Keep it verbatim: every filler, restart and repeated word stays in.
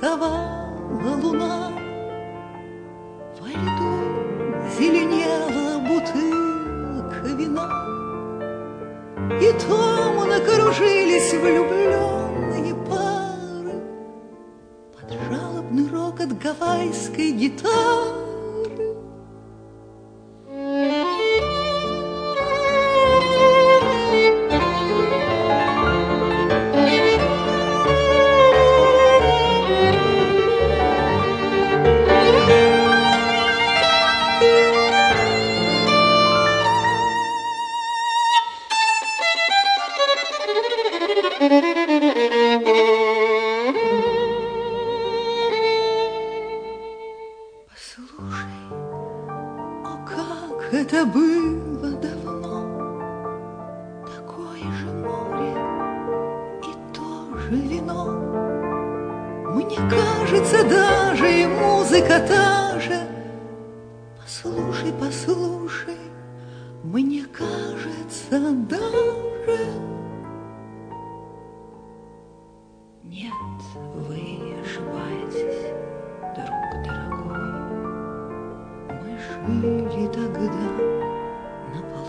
вставала луна, во льду зеленела бутылка вина, и томно кружились влюбленные пары под жалобный рокот гавайской гитары. Послушай, о, как это было давно, такое же море и то же вино. Мне кажется, даже и музыка та же. Послушай, послушай, мне кажется, даже... Нет, вы ошибаетесь, друг дорогой. Мы жили тогда на полу.